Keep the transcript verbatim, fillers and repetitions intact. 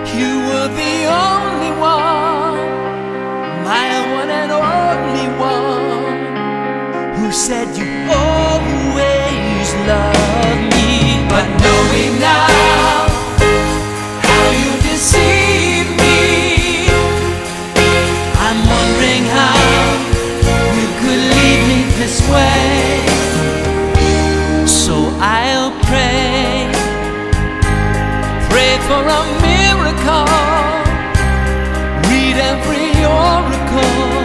You were the only one, my one and only one, who said you always loved me. But knowing now how you deceived me, I'm wondering how you could leave me this way. So I'll pray, pray for a miracle, read every oracle,